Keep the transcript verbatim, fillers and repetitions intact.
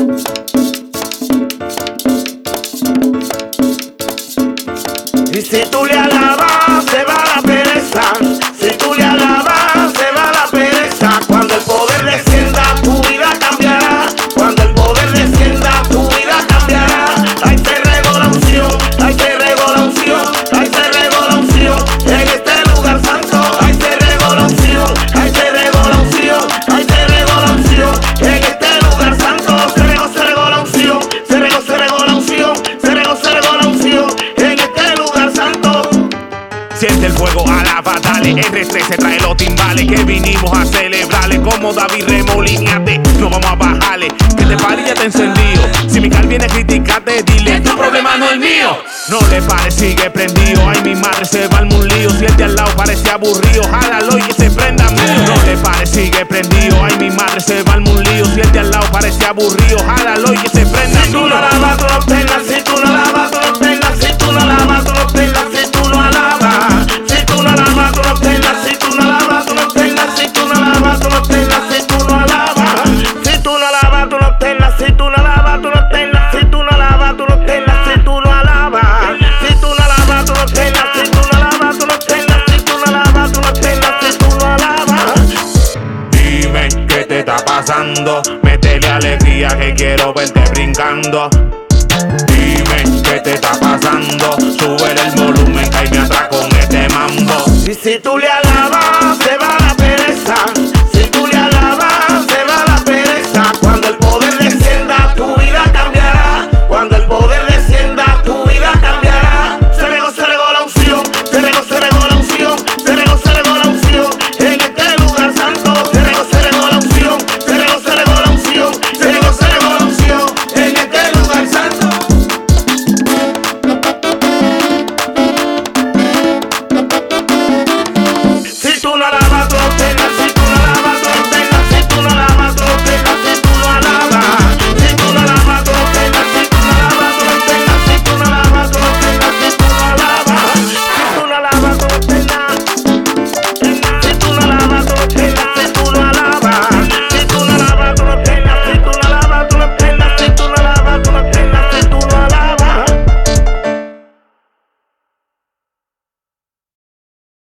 Y si tú le alabas, se va la pereza. Si tú le alabas, se va la pereza. Cuando el poder descienda, tu vida cambiará. Cuando el poder descienda, tu vida cambiará. Ahí se regó la unción, ahí se regó la unción, ahí se regó la unción. En este lugar santo, ahí se regó la unción, ahí se regó la unción, ahí se regó la unción. En este lugar santo, se regó, se regó la unción, se regó, se regó la unción, se regó, se regó la unción. En este lugar santo. Siente el fuego, alaba, dale, R trece trae los timbales que vinimos a celebrarle. Como David remolíneate, no vamos a bajarle, que te pare y ya te encendido. Si mi cal viene a criticarte, dile, tu problema no es mío. No le pare, sigue prendido, ay mi madre se va al un lío. Si el de al lado parece aburrido, jálalo y que se prenda mío. No le pare, sigue prendido, ay mi madre se va al un lío. Si el de al lado parece aburrido, jálalo y que se prenda mío. Si tú no alabas, tú no obtengas, si tú no alabas, tú no obtengas, si tú no alabas, tú no obtengas, si tú no alabas. Si tú no alabas, tú no obtengas, si tú no alabas, tú no obtengas, si tú no alabas, tú no obtengas, si tú no alabas. Si tú no alabas, tú no obtengas, si tú no alabas, tú no obtengas, si tú no alabas, tú no obtengas, si tú no alabas. Si tú no alabas, tú no obtengas, si tú no alabas, tú no obtengas, si tú no alabas, tú no obtengas, si tú no alabas. Dime qué te está pasando, métele alegría que quiero verte brincando. Dime qué te está pasando, sube el volumen que ahí me atraco con este mambo. Y si tú le alabas,